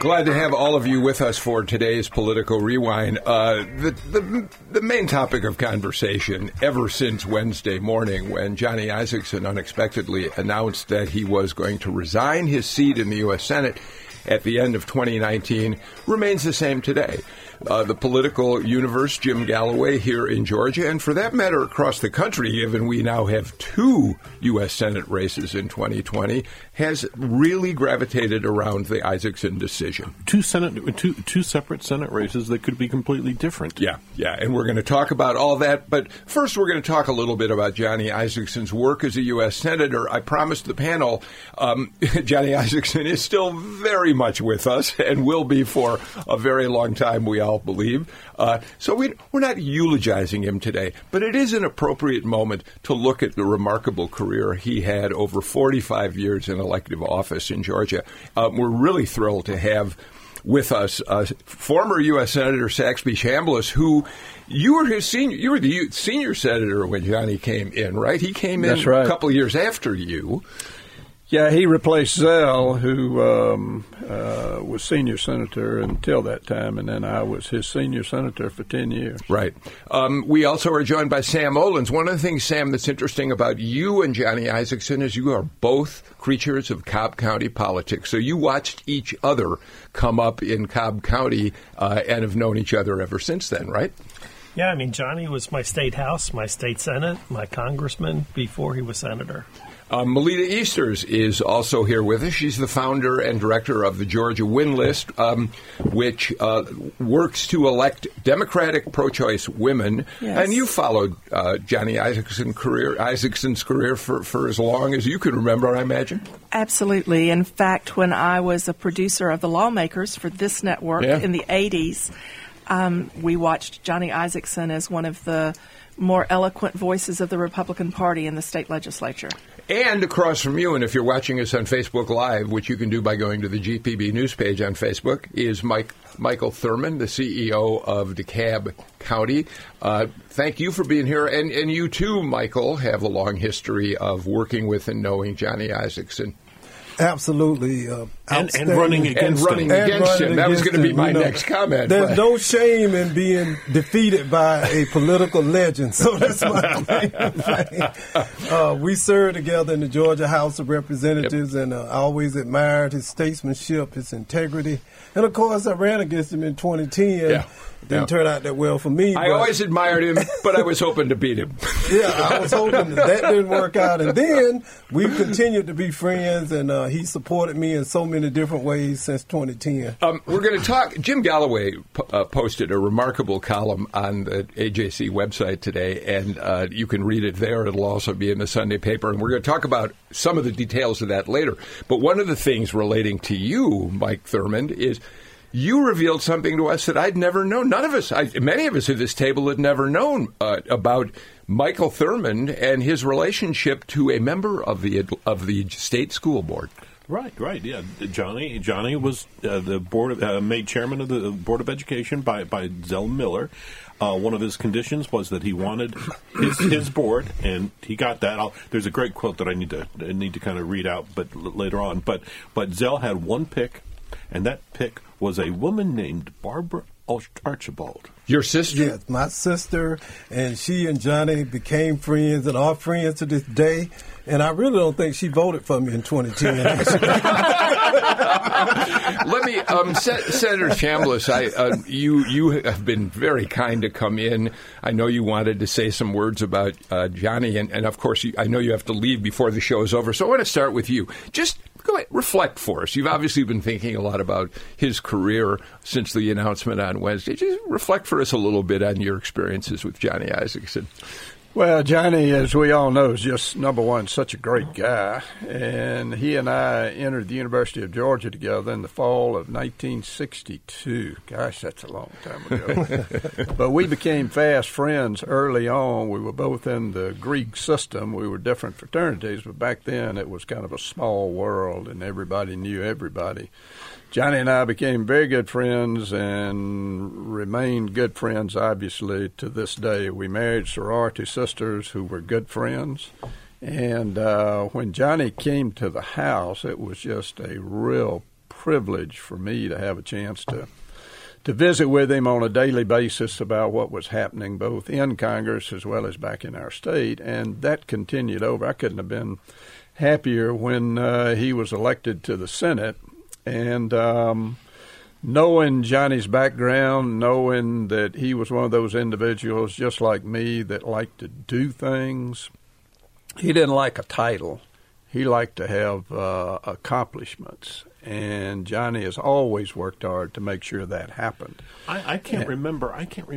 Glad to have all of you with us for today's Political Rewind. The main topic of conversation ever since Wednesday morning, when Johnny Isakson unexpectedly announced that he was going to resign his seat in the U.S. Senate at the end of 2019, remains the same today. The political universe, Jim Galloway here in Georgia, and for that matter across the country, given we now have 2 U.S. Senate races in 2020, has really gravitated around the Isakson decision. Two separate Senate races that could be completely different. Yeah, and we're going to talk about all that, but first we're going to talk a little bit about Johnny Isakson's work as a U.S. Senator. I promised the panel Johnny Isakson is still very much with us and will be for a very long time, we all believe. So we're not eulogizing him today, but it is an appropriate moment to look at the remarkable career he had over 45 years in elective office in Georgia. We're really thrilled to have with us former U.S. Senator Saxby Chambliss, who you were the senior senator when Johnny came in, right? He came in a couple of years after you. Yeah, he replaced Zell, who was senior senator until that time, and then I was his senior senator for 10 years. Right. We also are joined by Sam Olens. One of the things, Sam, that's interesting about you and Johnny Isakson is you are both creatures of Cobb County politics. So you watched each other come up in Cobb County and have known each other ever since then, right? Yeah, I mean, Johnny was my state house, my state senate, my congressman before he was senator. Melita Easters is also here with us. She's the founder and director of the Georgia Win List, which works to elect Democratic pro-choice women. Yes. And you followed Johnny Isakson's career for as long as you can remember, I imagine. Absolutely. In fact, when I was a producer of The Lawmakers for this network in the 80s, we watched Johnny Isakson as one of the more eloquent voices of the Republican Party in the state legislature. And across from you, and if you're watching us on Facebook Live, which you can do by going to the GPB news page on Facebook, is Michael Thurmond, the CEO of DeKalb County. Thank you for being here. And you too, Michael, have a long history of working with and knowing Johnny Isakson. Absolutely. And running against him. That was going to be my next comment. There's no shame in being defeated by a political legend. So that's my claim. We served together in the Georgia House of Representatives, and I always admired his statesmanship, his integrity. And, of course, I ran against him in 2010. Didn't turn out that well for me. I always admired him, but I was hoping to beat him. I was hoping that didn't work out. And then we continued to be friends, and he supported me in so many different ways since 2010. We're going to talk. Jim Galloway posted a remarkable column on the AJC website today, and you can read it there. It'll also be in the Sunday paper, and we're going to talk about some of the details of that later. But one of the things relating to you, Mike Thurmond, is you revealed something to us that I'd never known. Many of us at this table had never known about Michael Thurmond and his relationship to a member of the state school board. Right, yeah. Johnny was the board made chairman of the Board of Education by Zell Miller. One of his conditions was that he wanted his board, and he got that. There's a great quote that I need to kind of read out, but later on. But Zell had one pick, and that pick was a woman named Barbara Archibald. Your sister? Yes, my sister, and she and Johnny became friends and are friends to this day. And I really don't think she voted for me in 2010. Let me, Senator Chambliss, you have been very kind to come in. I know you wanted to say some words about Johnny, and of course, I know you have to leave before the show is over. So I want to start with you. Just go ahead, reflect for us. You've obviously been thinking a lot about his career since the announcement on Wednesday. Just reflect for us a little bit on your experiences with Johnny Isakson. Well, Johnny, as we all know, is just, number one, such a great guy. And he and I entered the University of Georgia together in the fall of 1962. Gosh, that's a long time ago. But we became fast friends early on. We were both in the Greek system. We were different fraternities, but back then it was kind of a small world, and everybody knew everybody. Johnny and I became very good friends and remained good friends, obviously, to this day. We married sorority sisters who were good friends. And when Johnny came to the house, it was just a real privilege for me to have a chance to visit with him on a daily basis about what was happening both in Congress as well as back in our state, and that continued over. I couldn't have been happier when he was elected to the Senate, and knowing Johnny's background, knowing that he was one of those individuals just like me that liked to do things. He didn't like a title. He liked to have accomplishments. And Johnny has always worked hard to make sure that happened. I can't remember.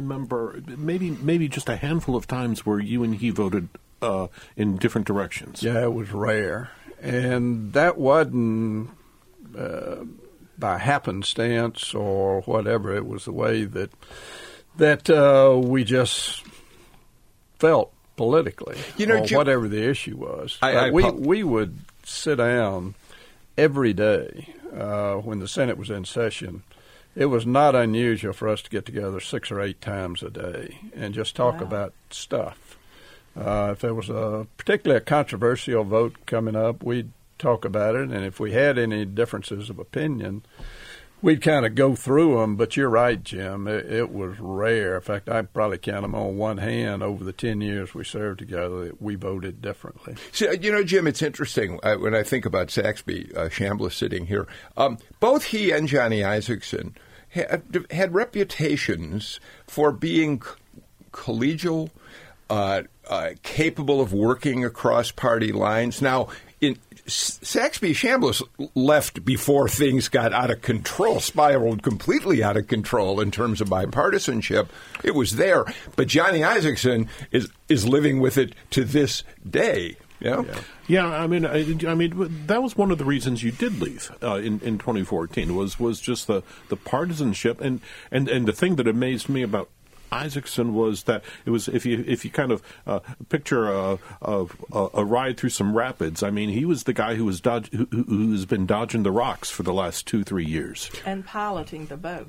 Maybe just a handful of times where you and he voted in different directions. Yeah, it was rare. And that wasn't by happenstance or whatever. It was the way that we just felt politically, or whatever the issue was. We would sit down every day when the Senate was in session. It was not unusual for us to get together 6 or 8 times a day and just talk about stuff. If there was particularly a controversial vote coming up, we'd talk about it, and if we had any differences of opinion, we'd kind of go through them. But you're right, Jim. It was rare. In fact, I'd probably count them on one hand over the 10 years we served together that we voted differently. So, Jim, it's interesting when I think about Saxby Chambliss sitting here. Both he and Johnny Isakson had reputations for being collegial, capable of working across party lines. Now, Saxby Chambliss left before things got out of control, spiraled completely out of control in terms of bipartisanship. It was there, but Johnny Isakson is living with it to this day. Yeah. I mean, that was one of the reasons you did leave in 2014 was just the partisanship and the thing that amazed me about Isakson was that it was if you kind of picture a ride through some rapids. I mean, he was the guy who's been dodging the rocks for the last 2-3 years and piloting the boat.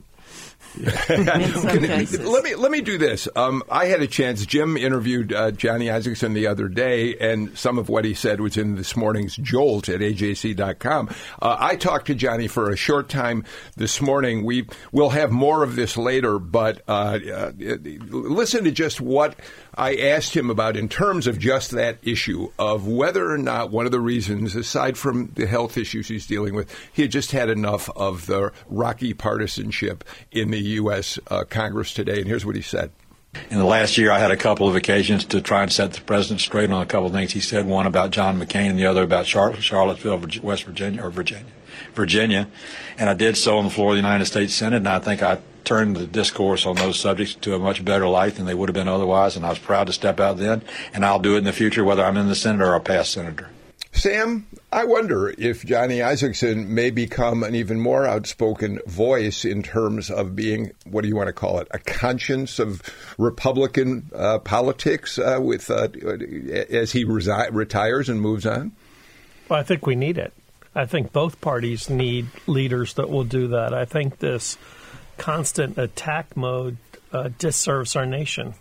Let me do this. I had a chance. Jim interviewed Johnny Isakson the other day, and some of what he said was in this morning's Jolt at AJC.com. I talked to Johnny for a short time this morning. We'll have more of this later, but listen to just what I asked him about in terms of just that issue of whether or not one of the reasons, aside from the health issues he's dealing with, he had just had enough of the rocky partisanship in the U.S. Congress today. And here's what he said. In the last year, I had a couple of occasions to try and set the president straight on a couple of things he said, one about John McCain and the other about Charlottesville, West Virginia, or Virginia. And I did so on the floor of the United States Senate, and I think I turned the discourse on those subjects to a much better light than they would have been otherwise, and I was proud to step out then, and I'll do it in the future whether I'm in the Senate or a past senator. Sam, I wonder if Johnny Isakson may become an even more outspoken voice in terms of being, what do you want to call it, a conscience of Republican politics as he retires and moves on? Well, I think we need it. I think both parties need leaders that will do that. I think this constant attack mode disserves our nation.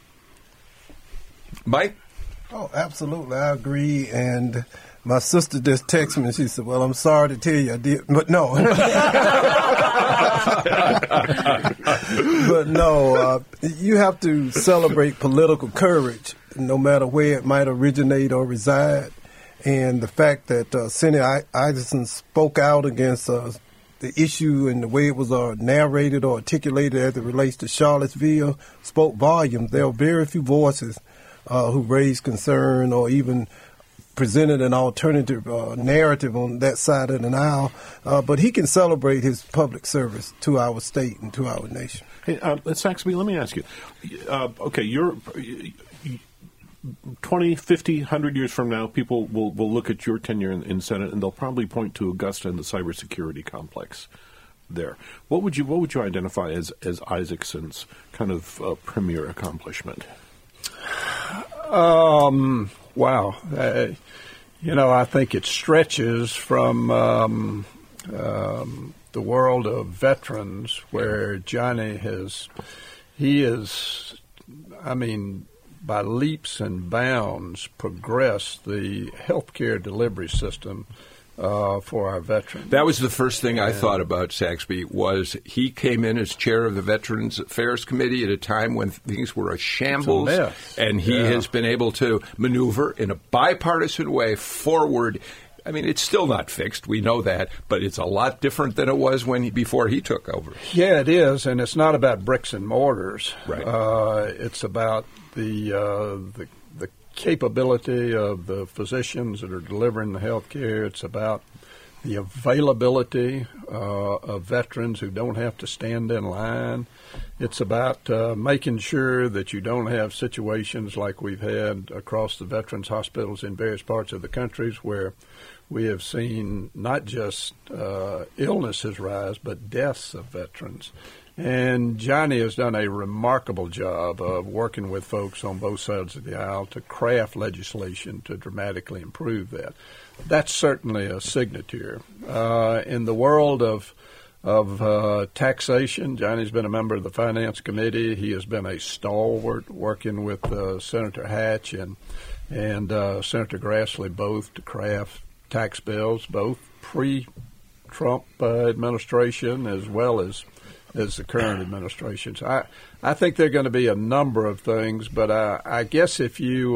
Mike? Oh, absolutely. I agree. And my sister just texted me and she said, well, I'm sorry to tell you I did, but no. But no, you have to celebrate political courage, no matter where it might originate or reside. And the fact that Senator Isakson spoke out against the issue and the way it was narrated or articulated as it relates to Charlottesville spoke volumes. There are very few voices who raised concern or even presented an alternative narrative on that side of the aisle. But he can celebrate his public service to our state and to our nation. Hey, Saxby, let me ask you. Okay, you're 20, 50, 100 years from now, people will look at your tenure in Senate and they'll probably point to Augusta and the cybersecurity complex there. What would you identify as Isakson's kind of premier accomplishment? Wow. I think it stretches from the world of veterans where Johnny by leaps and bounds progressed the healthcare delivery system for our veterans. That was the first thing I thought about Saxby, was he came in as chair of the Veterans Affairs Committee at a time when things were a shambles, and he has been able to maneuver in a bipartisan way forward. I mean, it's still not fixed. We know that, but it's a lot different than it was before he took over. Yeah, it is, and it's not about bricks and mortars. Right. It's about the capability of the physicians that are delivering the health care. It's about the availability of veterans who don't have to stand in line. It's about making sure that you don't have situations like we've had across the veterans hospitals in various parts of the countries where we have seen not just illnesses rise, but deaths of veterans. And Johnny has done a remarkable job of working with folks on both sides of the aisle to craft legislation to dramatically improve that. That's certainly a signature. In the world of taxation, Johnny's been a member of the Finance Committee. He has been a stalwart working with Senator Hatch and Senator Grassley both to craft tax bills, both pre-Trump administration as well as the current administrations. I think there are going to be a number of things, but I guess if you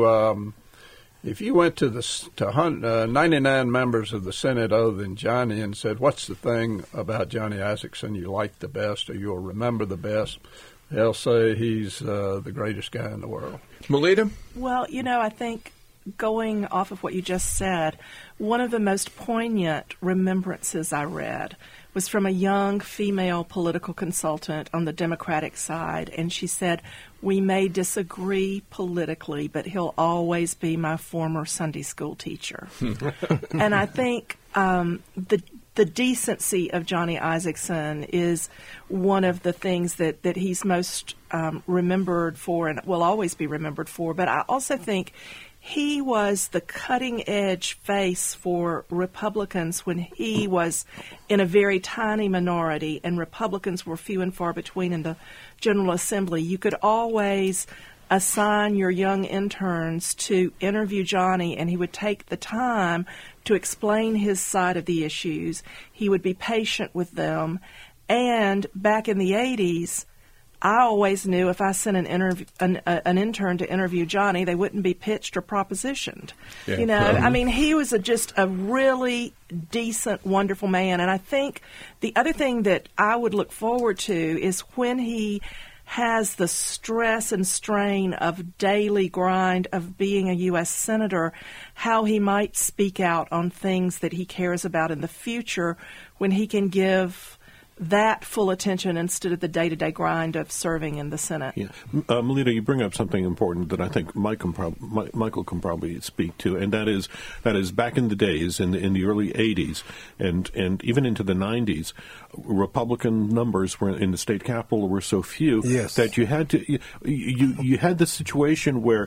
went to 99 members of the Senate other than Johnny and said, what's the thing about Johnny Isakson you like the best or you'll remember the best, they'll say he's the greatest guy in the world. Melita? Well, I think going off of what you just said, one of the most poignant remembrances I read was from a young female political consultant on the Democratic side, and she said, "We may disagree politically, but he'll always be my former Sunday school teacher." And I think the decency of Johnny Isakson is one of the things that he's most remembered for and will always be remembered for. But I also think he was the cutting-edge face for Republicans when he was in a very tiny minority and Republicans were few and far between in the General Assembly. You could always assign your young interns to interview Johnny, and he would take the time to explain his side of the issues. He would be patient with them. And back in the 80s, I always knew if I sent an intern to interview Johnny, they wouldn't be pitched or propositioned. Yeah. I mean, he was just a really decent, wonderful man. And I think the other thing that I would look forward to is when he has the stress and strain of daily grind of being a U.S. Senator, how he might speak out on things that he cares about in the future when he can give that full attention instead of the day-to-day grind of serving in the Senate. Yeah. Melita, you bring up something important that I think Michael can probably speak to, and that is back in the days, in the early 80s and even into the 90s, Republican numbers were in the state capitol were so few that you had to you had this situation where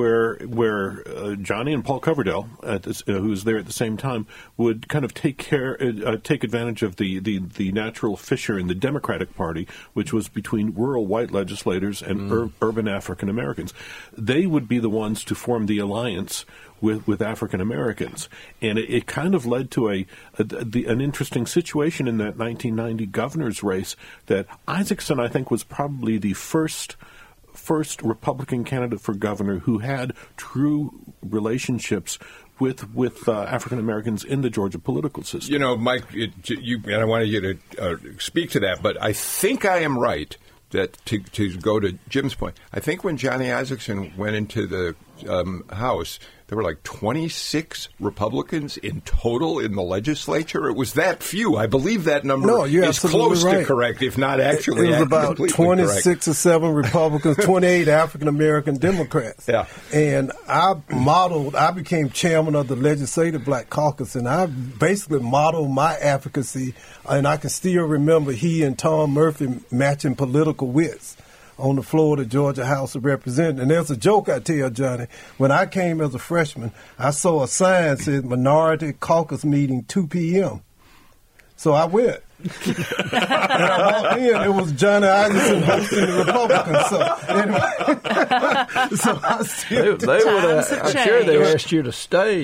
Johnny and Paul Coverdell, who was there at the same time, would kind of take advantage of the natural fissure in the Democratic Party, which was between rural white legislators and urban African Americans. They would be the ones to form the alliance with African Americans, and it kind of led to an interesting situation in that 1990 governor's race. That Isakson, I think, was probably the first Republican candidate for governor who had true relationships with African Americans in the Georgia political system. Mike, and I wanted you to speak to that, but I think I am right that to go to Jim's point, I think when Johnny Isakson went into the House, there were like 26 Republicans in total in the legislature. It was that few. I believe that number is close to correct, if not actually. It was about 26 correct. or 7 Republicans, 28 African-American Democrats. Yeah. And I became chairman of the Legislative Black Caucus, and I basically modeled my advocacy, and I can still remember he and Tom Murphy matching political wits on the floor of the Georgia House of Representatives. And there's a joke I tell Johnny. When I came as a freshman, I saw a sign that said Minority Caucus Meeting 2 p.m. So I went. And I walked in, it was Johnny Isaacson hosting the Republicans. So I still they would have. I'm sure they asked you to stay.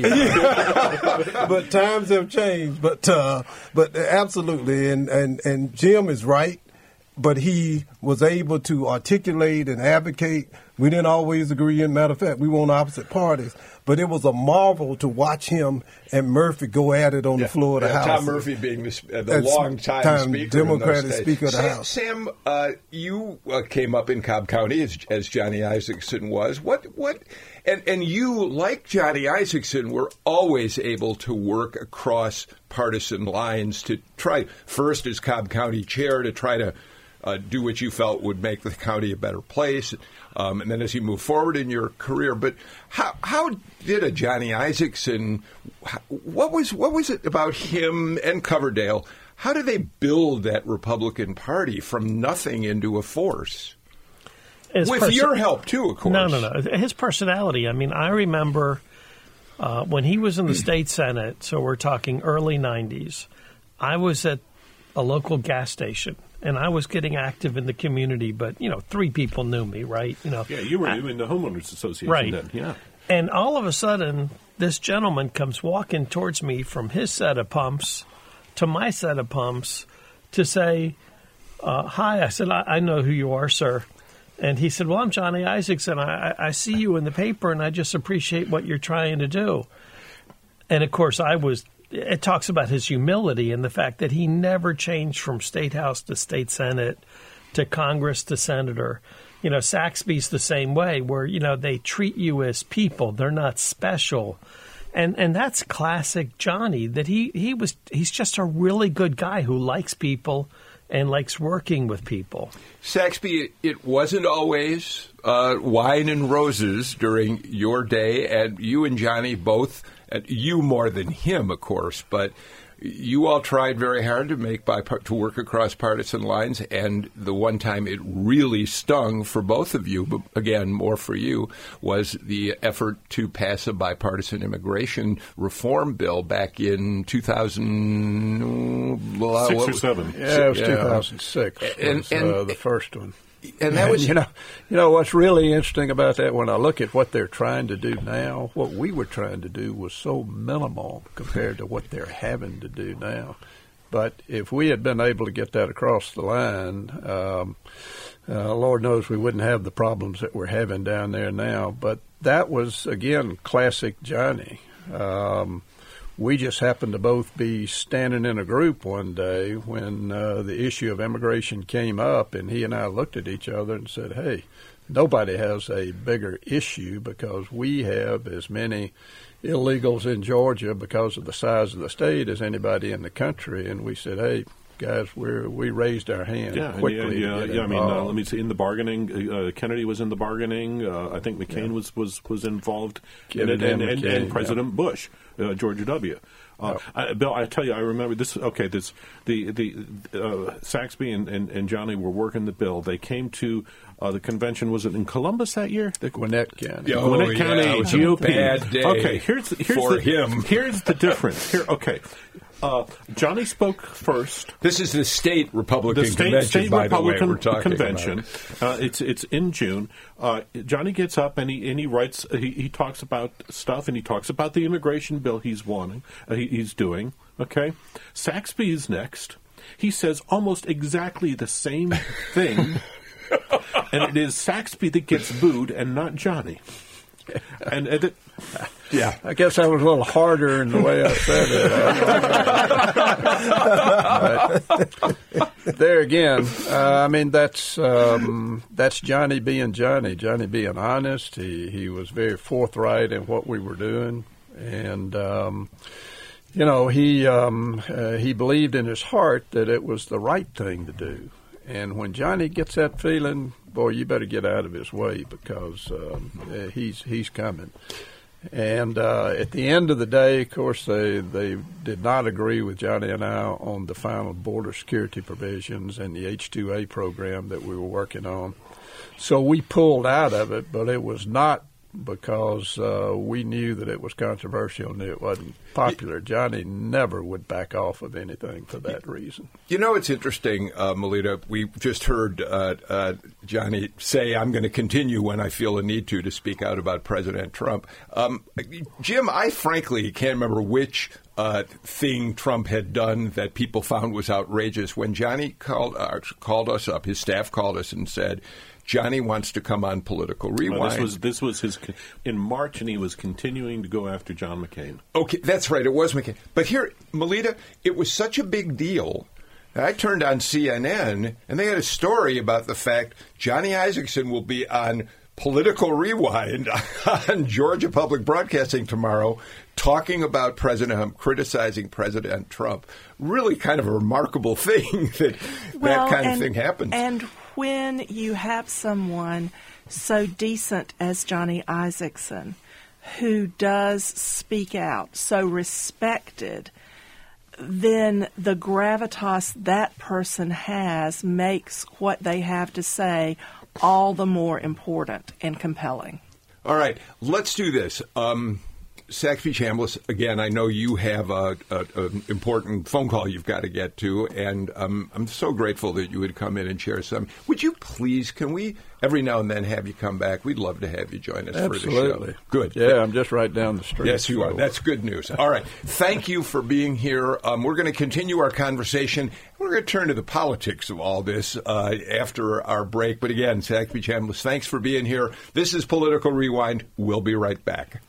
But times have changed. But absolutely, and Jim is right. But he was able to articulate and advocate. We didn't always agree. In matter of fact, we were on opposite parties. But it was a marvel to watch him and Murphy go at it on the floor of the House. Tom Murphy being the long-time Speaker Democratic Speaker of the House. Sam, you came up in Cobb County as Johnny Isakson was. And you, like Johnny Isakson, were always able to work across partisan lines to try, first as Cobb County chair, to try to do what you felt would make the county a better place, and then as you move forward in your career. But how did a Johnny Isakson? What was it about him and Coverdale? How did they build that Republican Party from nothing into a force? With your help too, of course. No. His personality. I mean, I remember when he was in the state Senate. So we're talking early '90s. I was at a local gas station. And I was getting active in the community, but, 3 people knew me, right? Yeah, you were in the Homeowners Association right. then, yeah. And all of a sudden, this gentleman comes walking towards me from his set of pumps to my set of pumps to say, hi. I said, I know who you are, sir. And he said, well, I'm Johnny Isakson. I see you in the paper, and I just appreciate what you're trying to do. And, of course, it talks about his humility and the fact that he never changed from state house to state senate to Congress to senator. Saxby's the same way, where, they treat you as people. They're not special. And that's classic Johnny, that he's just a really good guy who likes people and likes working with people. Saxby, it wasn't always wine and roses during your day, and you and Johnny both, you more than him, of course, but you all tried very hard to work across partisan lines, and the one time it really stung for both of you, but again, more for you, was the effort to pass a bipartisan immigration reform bill back in 2006 or 7. Yeah, it was 2006. And the first one. And that was, you know, what's really interesting about that, when I look at what they're trying to do now, what we were trying to do was so minimal compared to what they're having to do now. But if we had been able to get that across the line, Lord knows we wouldn't have the problems that we're having down there now. But that was, again, classic Johnny. We just happened to both be standing in a group one day when the issue of immigration came up, and he and I looked at each other and said, hey, nobody has a bigger issue because we have as many illegals in Georgia because of the size of the state as anybody in the country. And we said, hey, guys, we raised our hand quickly. Yeah. I mean, let me see. In the bargaining, Kennedy was in the bargaining. I think McCain was involved in it, and President Bush, George W. Bill, I tell you, I remember this. Okay, Saxby and Johnny were working the bill. They came to the convention. Was it in Columbus that year? Gwinnett County. Gwinnett County GOP. Bad day. Okay, here's him. Here's the difference. Okay. Johnny spoke first. This is the state Republican convention, state by Republican the way, we're talking convention. It's in June. Johnny gets up and he writes. He talks about stuff, and he talks about the immigration bill he's doing. Okay, Saxby is next. He says almost exactly the same thing, and it is Saxby that gets booed and not Johnny. Yeah, I guess I was a little harder in the way I said it. There again, I mean, that's Johnny being Johnny. Johnny being honest. He was very forthright in what we were doing, and he believed in his heart that it was the right thing to do. And when Johnny gets that feeling, boy, you better get out of his way because he's coming. And at the end of the day, of course, they did not agree with Johnny and I on the final border security provisions and the H-2A program that we were working on. So we pulled out of it, but it was not because we knew that it was controversial and it wasn't popular. Johnny never would back off of anything for that reason. You know, it's interesting, Melita. We just heard Johnny say, I'm going to continue when I feel a need to speak out about President Trump. Jim, I frankly can't remember which thing Trump had done that people found was outrageous. When Johnny called us up, his staff called us and said, Johnny wants to come on Political Rewind. This was his in March, and he was continuing to go after John McCain. Okay, that's right. It was McCain. But here, Melita, it was such a big deal. I turned on CNN, and they had a story about the fact Johnny Isakson will be on Political Rewind on Georgia Public Broadcasting tomorrow, talking about criticizing President Trump. Really kind of a remarkable thing that kind of thing happens. And when you have someone so decent as Johnny Isakson, who does speak out, so respected, then the gravitas that person has makes what they have to say all the more important and compelling. All right, let's do this. Saxby Chambliss, again, I know you have an important phone call you've got to get to, and I'm so grateful that you would come in and share some. Would you please, can we every now and then have you come back? We'd love to have you join us for the show. Absolutely. Good. Yeah, I'm just right down the street. Yes, you are. That's good news. All right. Thank you for being here. We're going to continue our conversation. We're going to turn to the politics of all this after our break. But again, Saxby Chambliss, thanks for being here. This is Political Rewind. We'll be right back.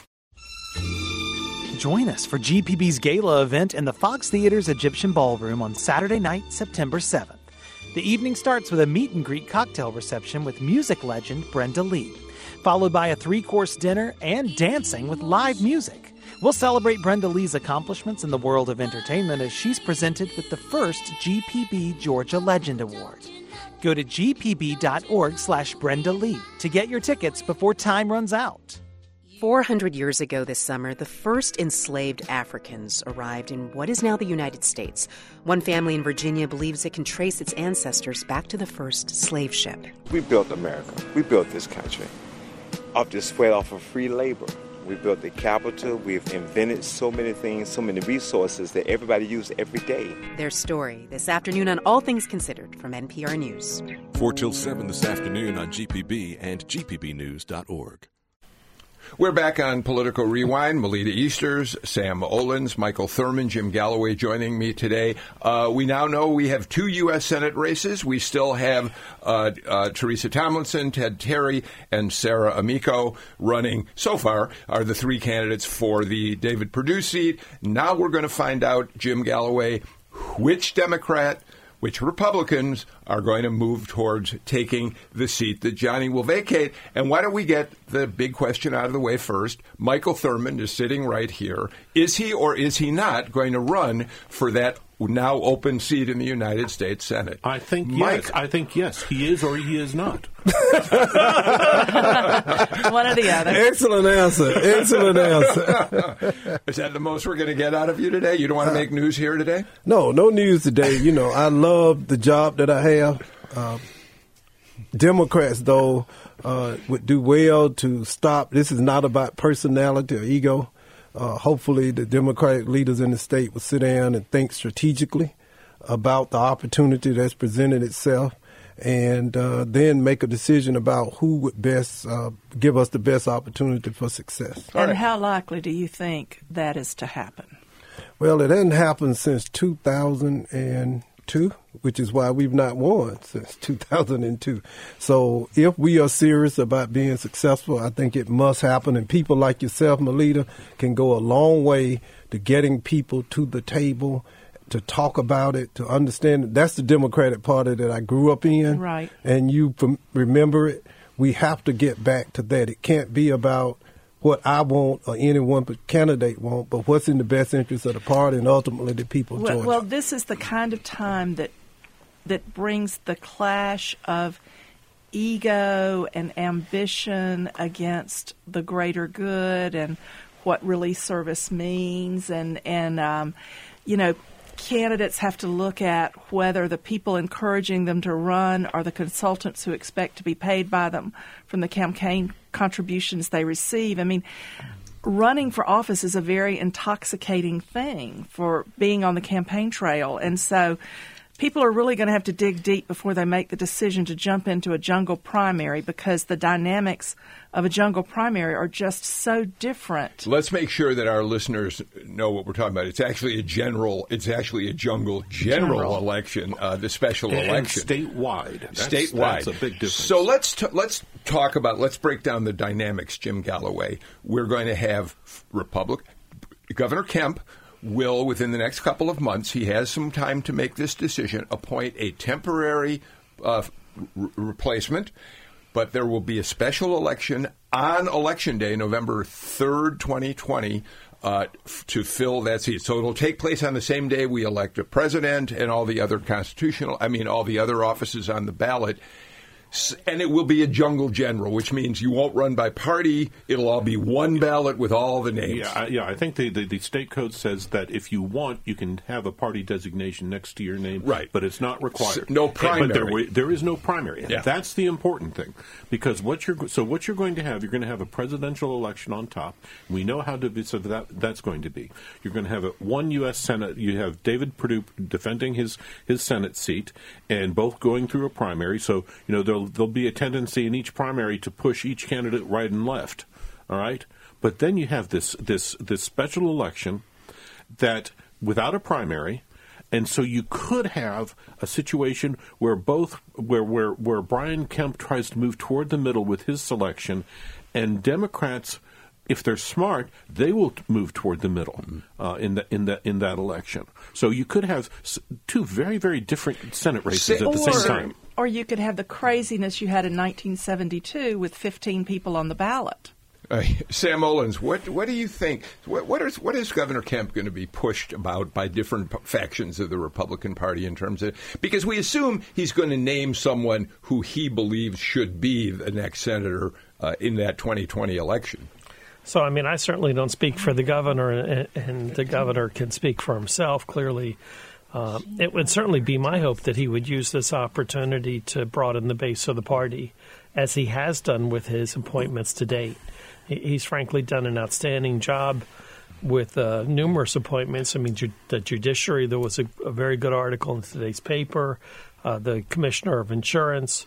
Join us for GPB's gala event in the Fox Theater's Egyptian Ballroom on Saturday night, September 7th. The evening starts with a meet-and-greet cocktail reception with music legend Brenda Lee, followed by a 3-course dinner and dancing with live music. We'll celebrate Brenda Lee's accomplishments in the world of entertainment as she's presented with the first GPB Georgia Legend Award. Go to gpb.org/Brenda Lee to get your tickets before time runs out. 400 years ago this summer, the first enslaved Africans arrived in what is now the United States. One family in Virginia believes it can trace its ancestors back to the first slave ship. We built America. We built this country off the sweat off of free labor. We built the capital. We've invented so many things, so many resources that everybody uses every day. Their story this afternoon on All Things Considered from NPR News. 4 till 7 this afternoon on GPB and gpbnews.org. We're back on Political Rewind. Melita Easters, Sam Olens, Michael Thurman, Jim Galloway joining me today. We now know we have 2 U.S. Senate races. We still have Teresa Tomlinson, Ted Terry, and Sarah Amico running. So far are the 3 candidates for the David Perdue seat. Now we're going to find out, Jim Galloway, which Democrat, which Republicans are going to move towards taking the seat that Johnny will vacate. And why don't we get the big question out of the way first? Michael Thurman is sitting right here. Is he or is he not going to run for that now open seat in the United States Senate? I think yes. I think yes. He is or he is not. One or the other. Excellent answer. Excellent answer. Is that the most we're going to get out of you today? You don't want to make news here today? No news today. You know, I love the job that I have. Democrats, though, would do well to stop. This is not about personality or ego. Hopefully the Democratic leaders in the state will sit down and think strategically about the opportunity that's presented itself and then make a decision about who would best give us the best opportunity for success. And how likely do you think that is to happen? Well, it hasn't happened since 2002, which is why we've not won since 2002. So if we are serious about being successful, I think it must happen. And people like yourself, Melita, can go a long way to getting people to the table, to talk about it, to understand it. That's the Democratic Party that I grew up in. Right. And you remember it. We have to get back to that. It can't be about what I want or any one candidate want, but what's in the best interest of the party and ultimately the people of Georgia. Well, this is the kind of time that brings the clash of ego and ambition against the greater good and what really service means. And you know, candidates have to look at whether the people encouraging them to run are the consultants who expect to be paid by them from the campaign contributions they receive. I mean, running for office is a very intoxicating thing for being on the campaign trail. And so people are really going to have to dig deep before they make the decision to jump into a jungle primary, because the dynamics of a jungle primary are just so different. Let's make sure that our listeners know what we're talking about. It's actually a jungle general election, the special election. Statewide. Statewide. That's a big difference. So let's break down the dynamics, Jim Galloway. We're going to have Governor Kemp will, within the next couple of months, he has some time to make this decision, appoint a temporary replacement, but there will be a special election on Election Day, November 3rd, 2020, to fill that seat. So it'll take place on the same day we elect a president and all the other all the other offices on the ballot. And it will be a jungle general, which means you won't run by party. It'll all be one ballot with all the names. Yeah. I think the state code says that if you want, you can have a party designation next to your name. Right. But it's not required. No primary. But there is no primary. Yeah. That's the important thing. Because what you're going to have a presidential election on top. We know how divisive that's going to be. You're going to have one U.S. Senate. You have David Perdue defending his Senate seat, and both going through a primary. So, there'll be a tendency in each primary to push each candidate right and left, all right? But then you have this special election that without a primary, and so you could have a situation where where Brian Kemp tries to move toward the middle with his selection, and Democrats, if they're smart, they will move toward the middle in that election. So you could have two very, very different Senate races at the same time. Or you could have the craziness you had in 1972 with 15 people on the ballot. Sam Olens, what do you think? What is Governor Kemp going to be pushed about by different factions of the Republican Party in terms of, because we assume he's going to name someone who he believes should be the next senator in that 2020 election? So, I certainly don't speak for the governor, and the governor can speak for himself, clearly. It would certainly be my hope that he would use this opportunity to broaden the base of the party, as he has done with his appointments to date. He's frankly done an outstanding job with numerous appointments. The judiciary, there was a very good article in today's paper, the commissioner of insurance.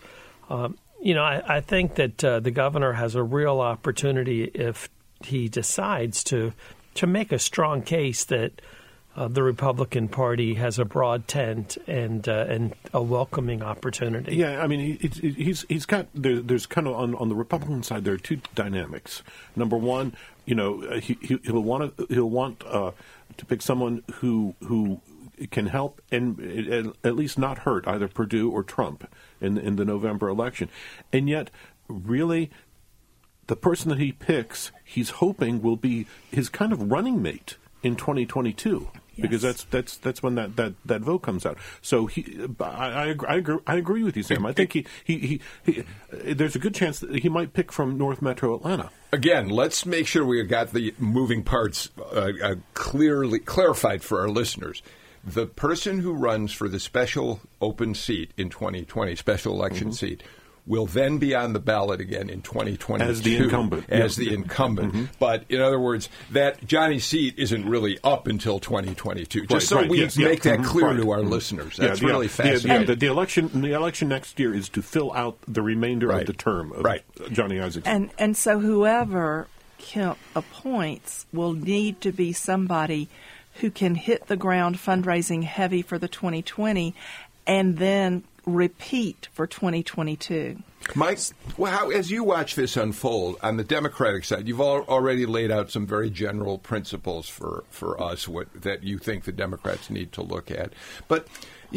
I think that the governor has a real opportunity, if he decides to make a strong case that the Republican Party has a broad tent and a welcoming opportunity. Yeah, he's got there's kind of on the Republican side there are two dynamics. Number one, he'll want to pick someone who can help and at least not hurt either Perdue or Trump in the November election, and yet really, the person that he picks, he's hoping will be his kind of running mate in 2022. Yes. Because that's when that vote comes out. So I agree with you, Sam. I think he there's a good chance that he might pick from North Metro Atlanta. Again, let's make sure we got the moving parts clearly clarified for our listeners. The person who runs for the special open seat in 2020, special election seat, will then be on the ballot again in 2022. As the incumbent. Mm-hmm. But, in other words, that Johnny's seat isn't really up until 2022. Just so we make that clear to our listeners. That's really fascinating. The election next year is to fill out the remainder of the term of Johnny Isakson. And so whoever Kemp appoints will need to be somebody who can hit the ground fundraising heavy for the 2020 and then repeat for 2022. Mike, as you watch this unfold on the Democratic side, you've already laid out some very general principles for us that you think the Democrats need to look at. But,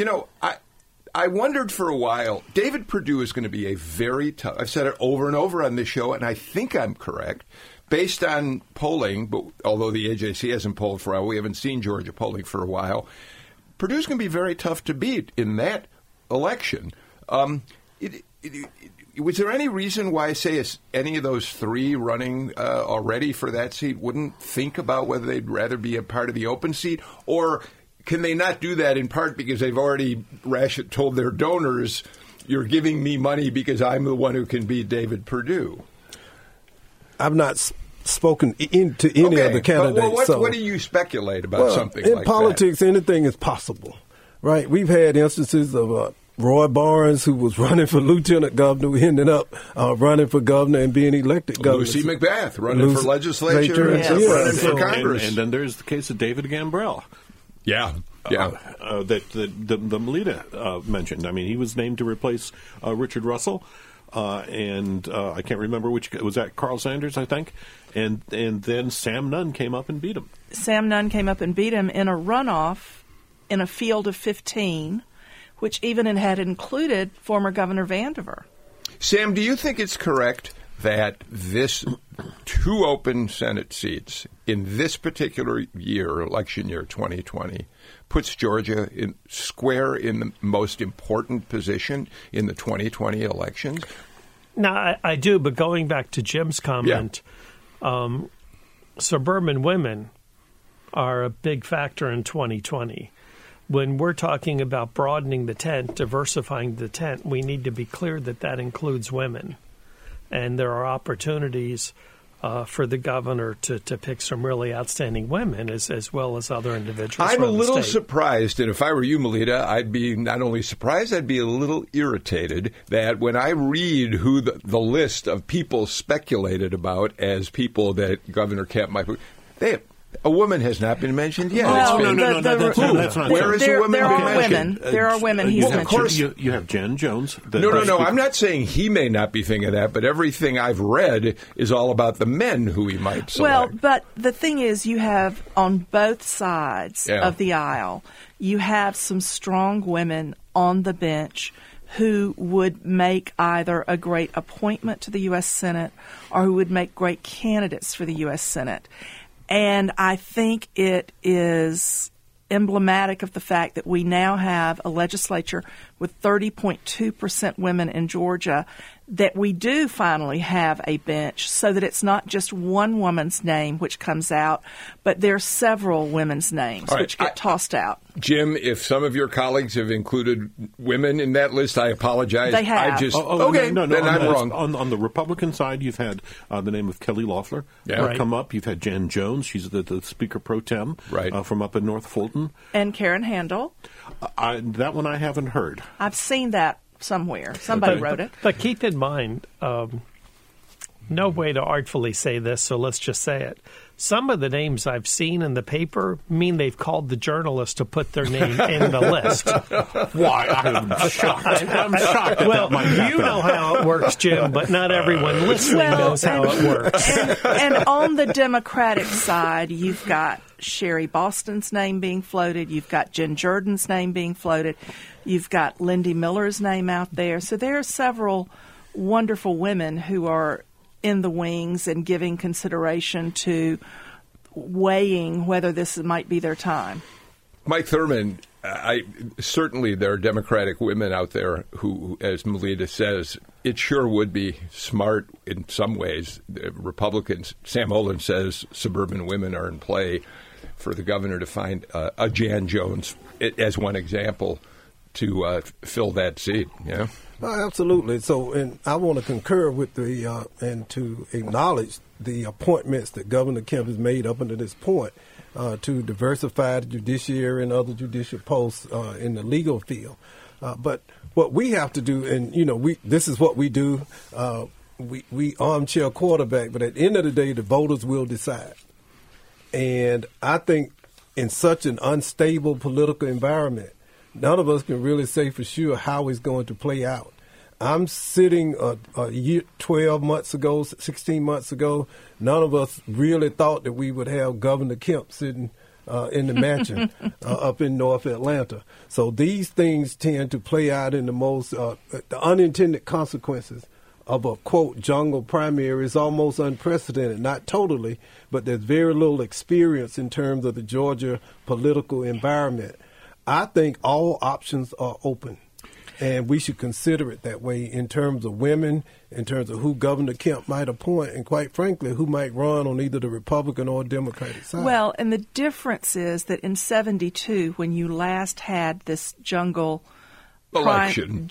I wondered for a while, David Perdue is going to be a very tough, I've said it over and over on this show, and I think I'm correct, based on polling, but although the AJC hasn't polled for a while, we haven't seen Georgia polling for a while, Purdue's going to be very tough to beat in that election. Was there any reason why, say, any of those three running already for that seat wouldn't think about whether they'd rather be a part of the open seat? Or can they not do that in part because they've already told their donors, you're giving me money because I'm the one who can beat David Perdue? I've not spoken to any of the candidates. What do you speculate about something like that? In politics, anything is possible, right? We've had instances of Roy Barnes, who was running for lieutenant governor, who ended up running for governor and being elected governor. Lucy McBath running for legislature and running for Congress. And then there's the case of David Gambrell. Yeah. That Melita mentioned. I mean, he was named to replace Richard Russell, and I can't remember which was that. Carl Sanders, I think, and then Sam Nunn came up and beat him. Sam Nunn came up and beat him in a runoff in a field of 15, which even had included former Governor Vandiver. Sam, do you think it's correct that this 2 open Senate seats in this particular year, election year 2020, puts Georgia square in the most important position in the 2020 elections? No, I do, but going back to Jim's comment, suburban women are a big factor in 2020. When we're talking about broadening the tent, diversifying the tent, we need to be clear that that includes women. And there are opportunities for the governor to pick some really outstanding women as well as other individuals. I'm a little surprised, and if I were you, Melita, I'd be not only surprised, I'd be a little irritated that when I read who the list of people speculated about as people that Governor Kemp might put, a woman has not been mentioned yet. No, that's not Where is a woman been mentioned? There are women he's mentioned. Of course. You have Jen Jones. No. I'm not saying he may not be thinking of that, but everything I've read is all about the men who he might select. Well, but the thing is, you have on both sides of the aisle, you have some strong women on the bench who would make either a great appointment to the U.S. Senate or who would make great candidates for the U.S. Senate. And I think it is emblematic of the fact that we now have a legislature with 30.2% women in Georgia, that we do finally have a bench so that it's not just one woman's name which comes out, but there are several women's names which get tossed out. Jim, if some of your colleagues have included women in that list, I apologize. They have. Then I'm wrong. On the Republican side, you've had the name of Kelly Loeffler come up. You've had Jan Jones. She's the Speaker Pro Tem from up in North Fulton. And Karen Handel. That one I haven't heard. I've seen that somewhere. Somebody wrote it. But keep in mind, no way to artfully say this, so let's just say it. Some of the names I've seen in the paper mean they've called the journalist to put their name in the list. Why? I'm shocked. I'm shocked. Well, you know how it works, Jim, but not everyone listening knows how it works. And on the Democratic side, you've got Sherry Boston's name being floated. You've got Jen Jordan's name being floated. You've got Lindy Miller's name out there. So there are several wonderful women who are in the wings and giving consideration to weighing whether this might be their time. Mike Thurman, certainly there are Democratic women out there who, as Melita says, it sure would be smart in some ways. The Republicans, Sam Olin says suburban women are in play for the governor to find a Jan Jones as one example to fill that seat. Yeah. Absolutely. So, and I want to concur with and to acknowledge the appointments that Governor Kemp has made up until this point to diversify the judiciary and other judicial posts in the legal field. But what we have to do, and this is what we do. We armchair quarterback, but at the end of the day, the voters will decide. And I think in such an unstable political environment, none of us can really say for sure how it's going to play out. I'm sitting a year, 12 months ago, 16 months ago, none of us really thought that we would have Governor Kemp sitting in the mansion up in North Atlanta. So these things tend to play out in the most, the unintended consequences of a, quote, jungle primary is almost unprecedented. Not totally, but there's very little experience in terms of the Georgia political environment. I think all options are open. And we should consider it that way in terms of women, in terms of who Governor Kemp might appoint, and quite frankly, who might run on either the Republican or Democratic side. Well, and the difference is that in 72, when you last had this jungle election,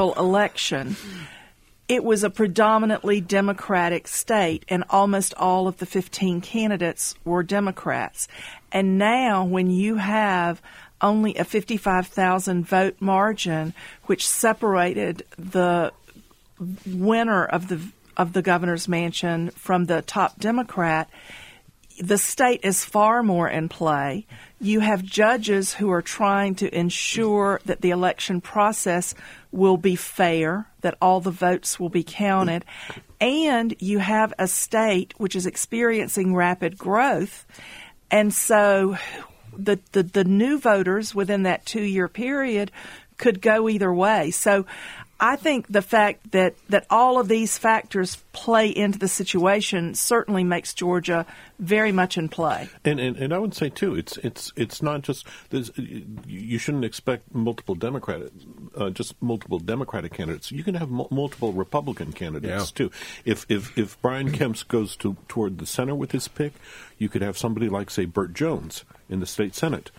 it was a predominantly Democratic state, and almost all of the 15 candidates were Democrats. And now when you have only a 55,000 vote margin, which separated the winner of the governor's mansion from the top Democrat, the state is far more in play. You have judges who are trying to ensure that the election process will be fair, that all the votes will be counted, and you have a state which is experiencing rapid growth. And so the new voters within that 2-year period could go either way. So I think the fact that all of these factors play into the situation certainly makes Georgia very much in play. And I would say too, it's not just you shouldn't expect multiple Democratic candidates. You can have multiple Republican candidates too. If Brian Kemp goes toward the center with his pick, you could have somebody like, say, Burt Jones in the state Senate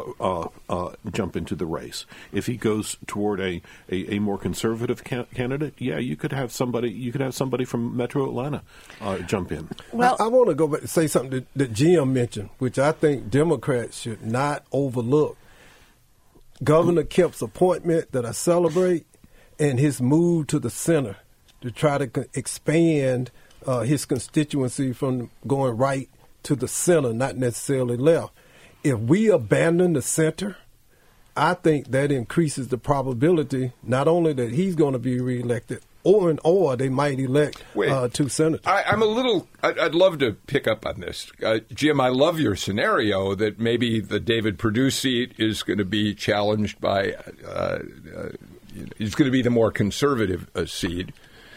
jump into the race. If he goes toward a more conservative candidate, you could have somebody from Metro Atlanta jump in. Well, I want to go back and say something that Jim mentioned, which I think Democrats should not overlook. Governor Kemp's appointment that I celebrate, and his move to the center to try to expand his constituency from going right to the center, not necessarily left. If we abandon the center, I think that increases the probability not only that he's going to be reelected, or they might elect 2 senators. I'd love to pick up on this. Jim, I love your scenario that maybe the David Perdue seat is going to be challenged by, it's going to be the more conservative seat.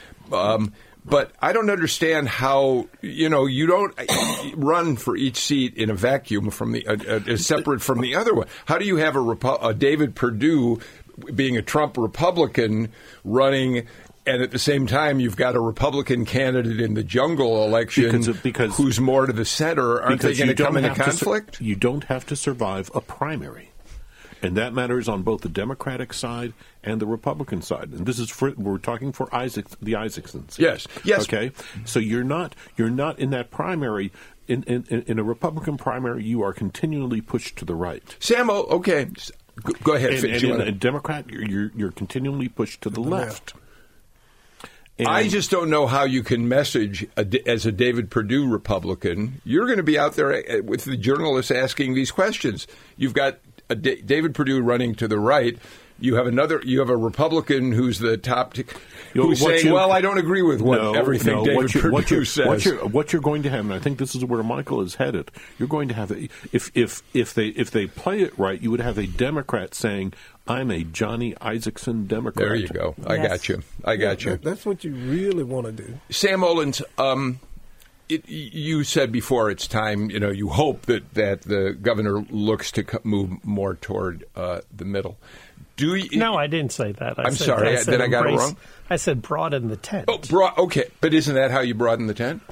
But I don't understand how, you don't run for each seat in a vacuum from separate from the other one. How do you have a David Perdue being a Trump Republican running, and at the same time you've got a Republican candidate in the jungle election who's more to the center? Aren't they going to come into conflict? You don't have to survive a primary. And that matters on both the Democratic side and the Republican side. And this is we're talking for the Isaacsons. Yes. Okay. So you're not in that primary. In a Republican primary, you are continually pushed to the right. Sam, okay, go ahead. And in a Democrat, you're continually pushed to the left. And I just don't know how you can message as a David Perdue Republican. You're going to be out there with the journalists asking these questions. You've got David Perdue running to the right. You have a Republican who's the top, who's saying, I don't agree with everything David Perdue says. What you're going to have, and I think this is where Michael is headed, you're going to have, if they play it right, you would have a Democrat saying, I'm a Johnny Isaacson Democrat. There you go. I got you. That's what you really want to do. Sam Olens, you said before it's time, you hope that the governor looks to move more toward the middle. No, I didn't say that. I'm sorry. Did I got it wrong? I said broaden the tent. Oh, okay. But isn't that how you broaden the tent?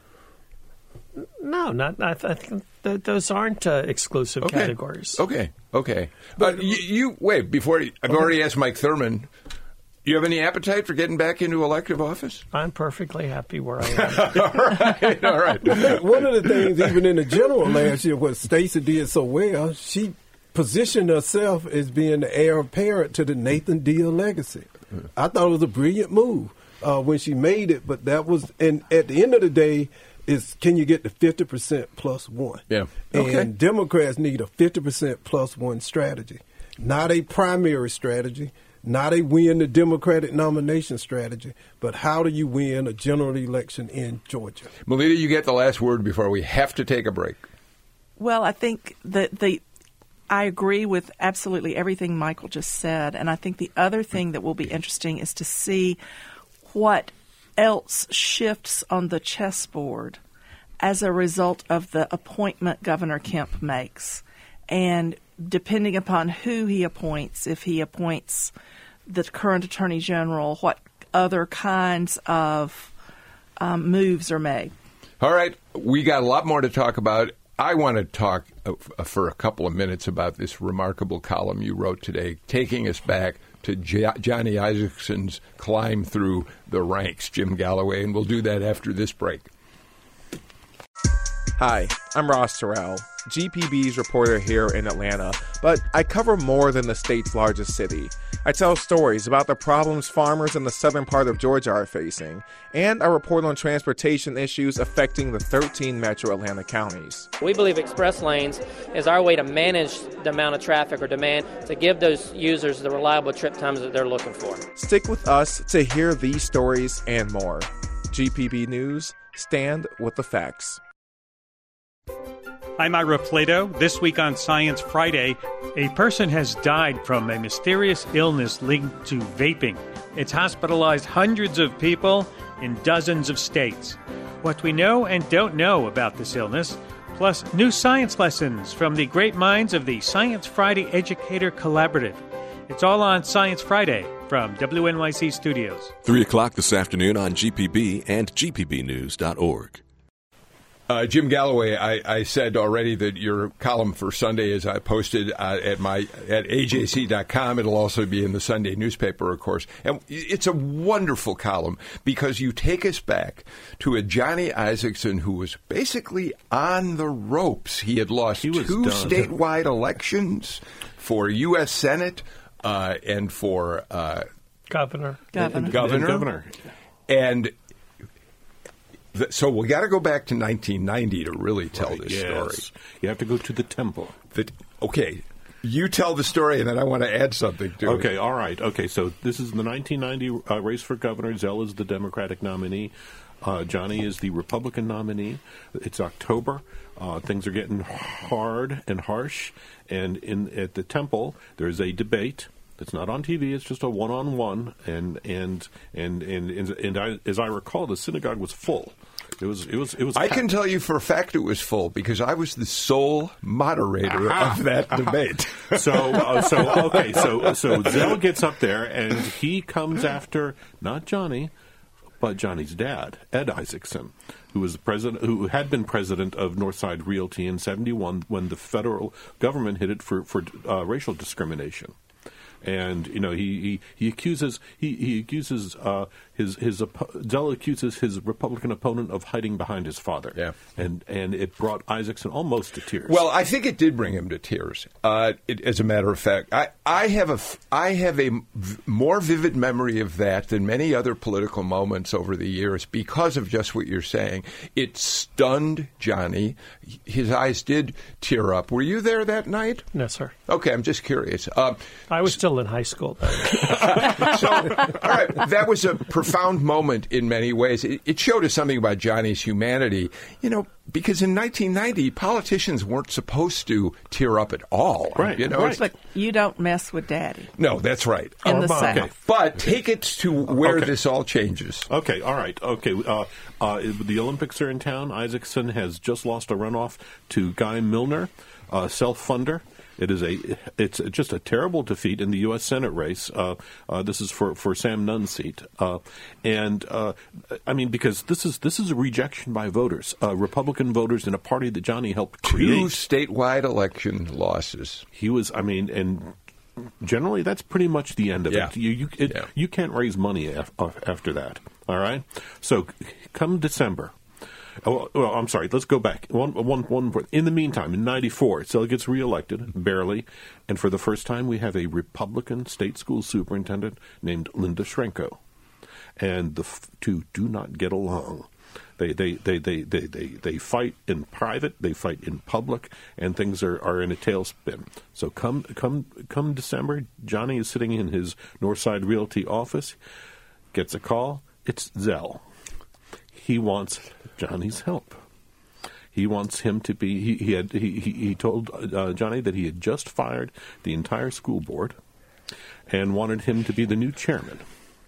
No, not. I think those aren't exclusive categories. Okay. But you wait. Before I've already asked Mike Thurmond. Do you have any appetite for getting back into elective office? I'm perfectly happy where I am. All right. One of the things, even in the general last year, what Stacey did so well, she positioned herself as being the heir apparent to the Nathan Deal legacy. I thought it was a brilliant move when she made it, but that was, and at the end of the day, can you get the 50% plus one? Yeah. And Democrats need a 50% plus one strategy, not a primary strategy. Not a win the Democratic nomination strategy, but how do you win a general election in Georgia? Melita, you get the last word before we have to take a break. Well, I think that I agree with absolutely everything Michael just said, and I think the other thing that will be interesting is to see what else shifts on the chessboard as a result of the appointment Governor Kemp makes. And depending upon who he appoints, if he appoints the current Attorney General, what other kinds of moves are made. All right. We got a lot more to talk about. I want to talk for a couple of minutes about this remarkable column you wrote today, taking us back to Johnny Isakson's climb through the ranks, Jim Galloway, and we'll do that after this break. Hi, I'm Ross Terrell, GPB's reporter here in Atlanta, but I cover more than the state's largest city. I tell stories about the problems farmers in the southern part of Georgia are facing, and I report on transportation issues affecting the 13 metro Atlanta counties. We believe express lanes is our way to manage the amount of traffic or demand to give those users the reliable trip times that they're looking for. Stick with us to hear these stories and more. GPB News, stand with the facts. I'm Ira Plato. This week on Science Friday, a person has died from a mysterious illness linked to vaping. It's hospitalized hundreds of people in dozens of states. What we know and don't know about this illness, plus new science lessons from the great minds of the Science Friday Educator Collaborative. It's all on Science Friday from WNYC Studios. 3 o'clock this afternoon on GPB and GPBnews.org. Jim Galloway, I said already that your column for Sunday is I posted at AJC.com. It'll also be in the Sunday newspaper, of course. And it's a wonderful column because you take us back to a Johnny Isakson who was basically on the ropes. He had lost two statewide elections for U.S. Senate and for governor. And so we got to go back to 1990 to really tell this story. You have to go to the temple. Okay, you tell the story, and then I want to add something to it. Okay, all right. Okay, so this is the 1990 race for governor. Zell is the Democratic nominee. Johnny is the Republican nominee. It's October. Things are getting hard and harsh. And at the temple, there's a debate. It's not on TV. It's just a one-on-one, and as I recall, the synagogue was full. It was. I can tell you for a fact it was full because I was the sole moderator of that debate. So Zell gets up there and he comes after not Johnny, but Johnny's dad, Ed Isakson, who was the president, who had been president of Northside Realty in '71 when the federal government hit it for racial discrimination. And he accuses Zell accuses his Republican opponent of hiding behind his father. Yeah, and it brought Isakson almost to tears. Well, I think it did bring him to tears. As a matter of fact, I have a more vivid memory of that than many other political moments over the years because of just what you're saying. It stunned Johnny. His eyes did tear up. Were you there that night? No, sir. Okay, I'm just curious. I was still in high school. So, all right, that was a profound moment in many ways. It showed us something about Johnny's humanity, because in 1990, politicians weren't supposed to tear up at all. Right. Right. But you don't mess with Daddy. No, that's right. In the South. Okay. But take it to where this all changes. Okay, all right. Okay, the Olympics are in town. Isakson has just lost a runoff to Guy Milner, self-funder. It's just a terrible defeat in the U.S. Senate race. This is for Sam Nunn's seat, because this is a rejection by voters, Republican voters in a party that Johnny helped create. 2 statewide election losses. He was, and generally that's pretty much the end of it. You can't raise money after that. All right, so come December. Oh, well, I'm sorry. Let's go back. One. In the meantime, in '94, Zell gets reelected, barely, and for the first time, we have a Republican state school superintendent named Linda Schrenko, and the two do not get along. They fight in private, they fight in public, and things are in a tailspin. So come December, Johnny is sitting in his Northside Realty office, gets a call. It's Zell. He wants Johnny's help. He wants him to be. He told Johnny that he had just fired the entire school board, and wanted him to be the new chairman.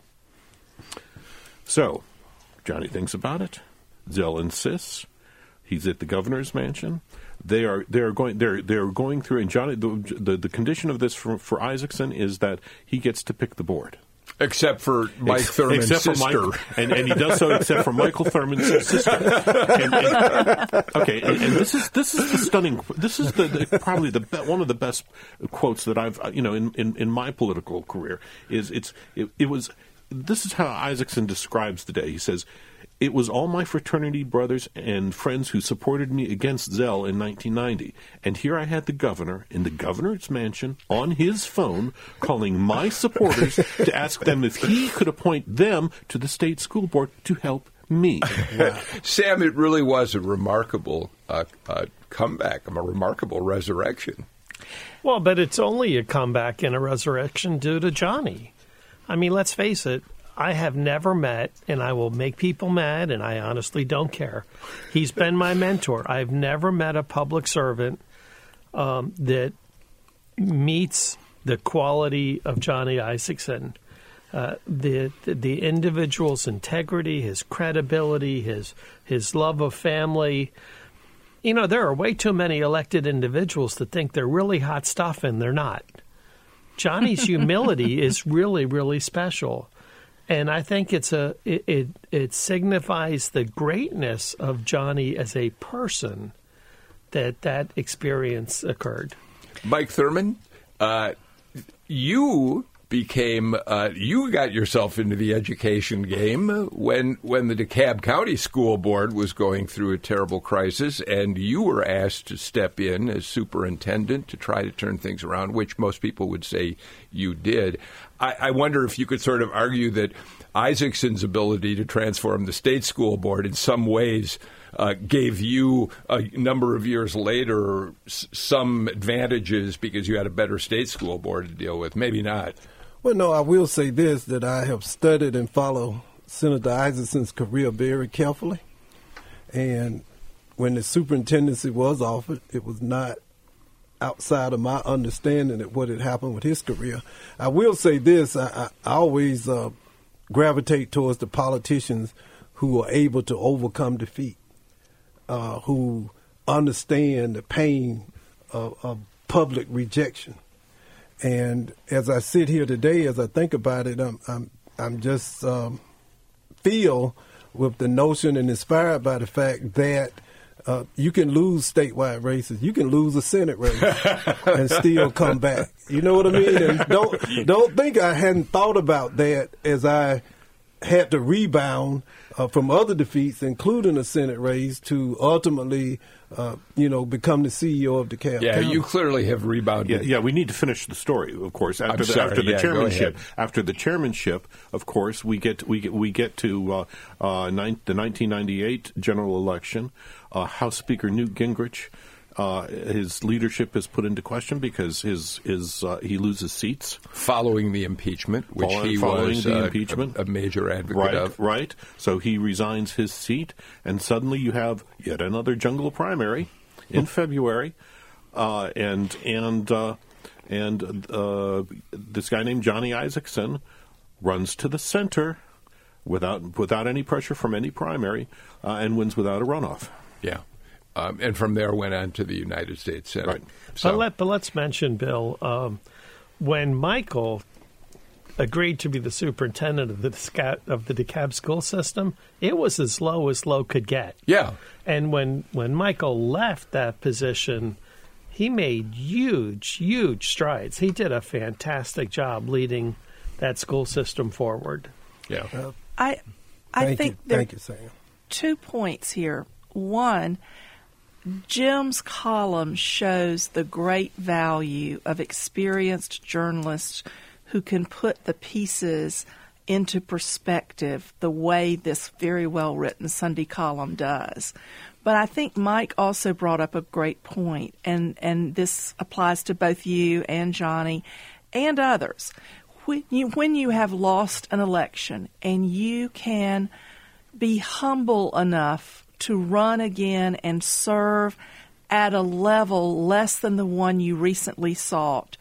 So, Johnny thinks about it. Zell insists. He's at the governor's mansion. they're going through. And Johnny, the condition of this for Isaacson is that he gets to pick the board. Except for Mike Thurman's sister. For Mike, and he does so except for Michael Thurman's sister. And this is the stunning. This is probably one of the best quotes that I've in my political career. This is how Isaacson describes the day. He says, "It was all my fraternity brothers and friends who supported me against Zell in 1990. And here I had the governor in the governor's mansion on his phone calling my supporters to ask them if he could appoint them to the state school board to help me." Wow. Sam, it really was a remarkable comeback, a remarkable resurrection. Well, but it's only a comeback and a resurrection due to Johnny. I mean, let's face it. I have never met, and I will make people mad, and I honestly don't care. He's been my mentor. I've never met a public servant that meets the quality of Johnny Isakson. The individual's integrity, his credibility, his love of family. You know, there are way too many elected individuals that think they're really hot stuff, and they're not. Johnny's humility is really, really special. And I think it signifies the greatness of Johnny as a person that experience occurred. Mike Thurman, you got yourself into the education game when the DeKalb County School Board was going through a terrible crisis, and you were asked to step in as superintendent to try to turn things around, which most people would say you did. I wonder if you could sort of argue that Isaacson's ability to transform the state school board in some ways gave you, a number of years later, some advantages because you had a better state school board to deal with. Maybe not. Well, no, I will say this, that I have studied and followed Senator Isaacson's career very carefully. And when the superintendency was offered, it was not outside of my understanding of what had happened with his career. I will say this, I always gravitate towards the politicians who are able to overcome defeat, who understand the pain of public rejection. And as I sit here today, as I think about it, I'm just feel with the notion and inspired by the fact that you can lose statewide races, you can lose a Senate race, and still come back. You know what I mean? And don't think I hadn't thought about that as I had to rebound from other defeats, including a Senate race, to ultimately, become the CEO of DeKalb County. Yeah, you clearly have rebounded. Yeah, we need to finish the story, of course. After the chairmanship, of course, we get to the 1998 general election. House Speaker Newt Gingrich, his leadership is put into question because he loses seats following the impeachment, which he was a major advocate of. Right. So he resigns his seat, and suddenly you have yet another jungle primary in February, and this guy named Johnny Isakson runs to the center without any pressure from any primary, and wins without a runoff. Yeah. And from there went on to the United States Senate. Right. So. But let's mention, Bill, when Michael agreed to be the superintendent of the DeKalb school system, it was as low could get. Yeah. And when Michael left that position, he made huge strides. He did a fantastic job leading that school system forward. Yeah. I think there Thank you, Sam. 2 points here. One, Jim's column shows the great value of experienced journalists who can put the pieces into perspective the way this very well-written Sunday column does. But I think Mike also brought up a great point, and this applies to both you and Johnny and others. When you have lost an election and you can be humble enough to run again and serve at a level less than the one you recently sought,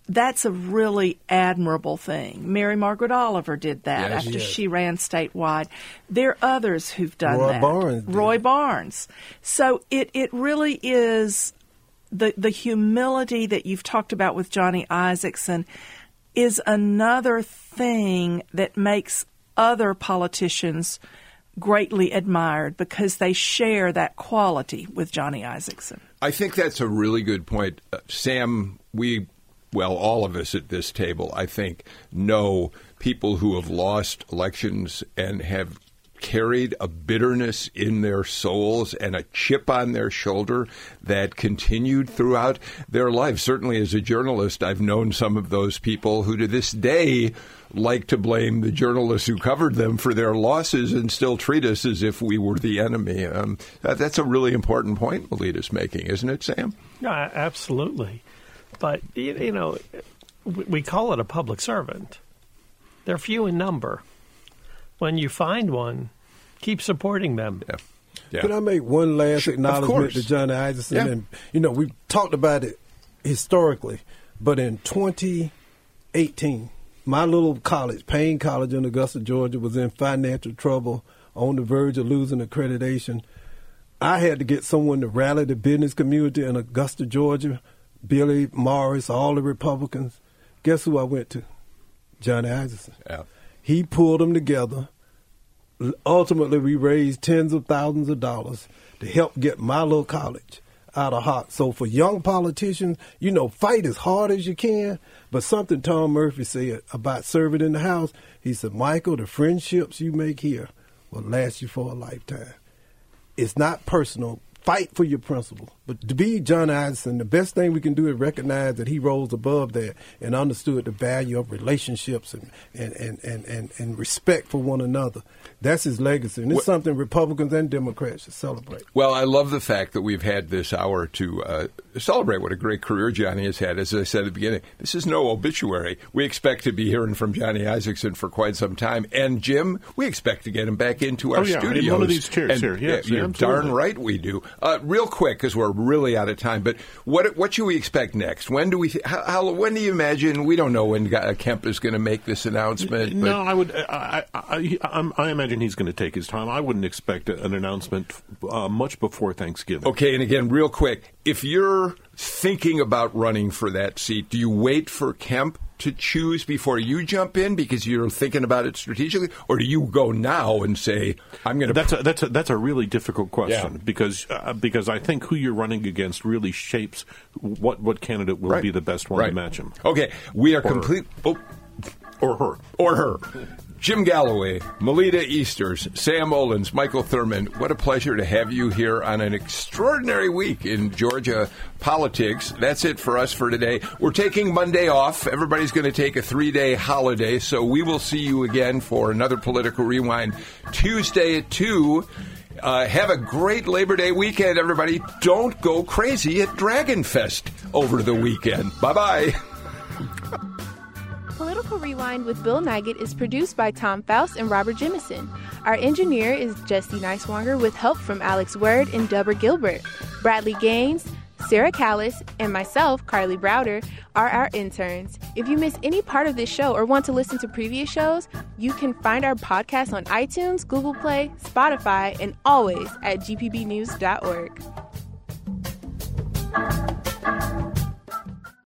that's a really admirable thing. Mary Margaret Oliver did that after she ran statewide. There are others who've done that. Roy Barnes. So it really is the humility that you've talked about with Johnny Isakson is another thing that makes other politicians greatly admired because they share that quality with Johnny Isakson. I think that's a really good point. Sam, all of us at this table, I think, know people who have lost elections and have carried a bitterness in their souls and a chip on their shoulder that continued throughout their lives. Certainly as a journalist, I've known some of those people who to this day like to blame the journalists who covered them for their losses and still treat us as if we were the enemy. That's a really important point Melita's making, isn't it, Sam? Yeah, absolutely. But, we call it a public servant. They're few in number. When you find one, keep supporting them. Yeah. Can I make one last acknowledgement to Johnny Isakson? And, we've talked about it historically, but in 2018, my little college, Payne College in Augusta, Georgia, was in financial trouble, on the verge of losing accreditation. I had to get someone to rally the business community in Augusta, Georgia, Billy Morris, all the Republicans. Guess who I went to? Johnny Isakson. Yeah. He pulled them together. Ultimately, we raised tens of thousands of dollars to help get my little college out of hock. So for young politicians, fight as hard as you can. But something Tom Murphy said about serving in the House, he said, Michael, the friendships you make here will last you for a lifetime. It's not personal. Fight for your principles. But to be Johnny Isakson, the best thing we can do is recognize that he rose above that and understood the value of relationships and respect for one another. That's his legacy. And it's something Republicans and Democrats should celebrate. Well, I love the fact that we've had this hour to celebrate what a great career Johnny has had. As I said at the beginning, this is no obituary. We expect to be hearing from Johnny Isakson for quite some time. And, Jim, we expect to get him back into our studios. In one of these chairs here. Yes, you're darn right we do. Real quick, because we're really out of time, but what should we expect next? When do when do you imagine? We don't know when Kemp is going to make this announcement. No, I imagine he's going to take his time. I wouldn't expect an announcement much before Thanksgiving. Okay, and again, real quick, if you're thinking about running for that seat, do you wait for Kemp to choose before you jump in because you're thinking about it strategically, or do you go now and say, "I'm going to"? That's a really difficult question because I think who you're running against really shapes what candidate will be the best one to match him. Okay, we are complete. Or her. Jim Galloway, Melita Easters, Sam Olens, Michael Thurman, what a pleasure to have you here on an extraordinary week in Georgia politics. That's it for us for today. We're taking Monday off. Everybody's going to take a 3-day holiday, so we will see you again for another Political Rewind Tuesday at 2. Have a great Labor Day weekend, everybody. Don't go crazy at Dragon Fest over the weekend. Bye-bye. Political Rewind with Bill Nigut is produced by Tom Faust and Robert Jemison. Our engineer is Jesse Neiswanger with help from Alex Word and Deborah Gilbert. Bradley Gaines, Sarah Callis, and myself, Carly Browder, are our interns. If you miss any part of this show or want to listen to previous shows, you can find our podcast on iTunes, Google Play, Spotify, and always at gpbnews.org.